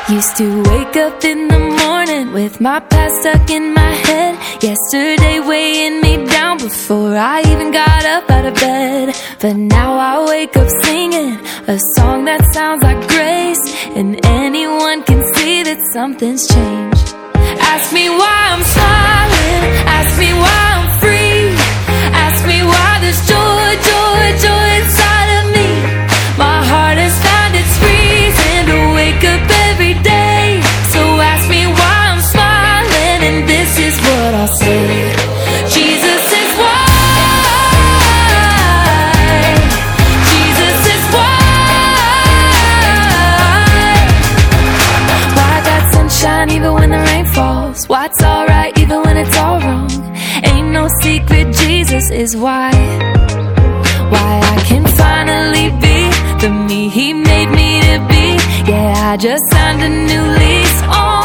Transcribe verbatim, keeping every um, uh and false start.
Used to wake up in the morning with my past stuck in my head. Yesterday weighing me down before I even got up out of bed. But now I wake up singing a song that sounds like grace, and anyone can see that something's changed. Ask me why I'm smiling, ask me why I'm free, ask me why there's joy, joy, joy inside of me. My heart has found its reason to wake up every day. So ask me why I'm smiling, and this is what I'll say: Jesus is why. Jesus is why. Why I got sunshine even when the rain falls, why it's alright even when it's all wrong. Ain't no secret, Jesus is why. Why I can finally be the me He made me to be. Yeah, I just signed a new lease on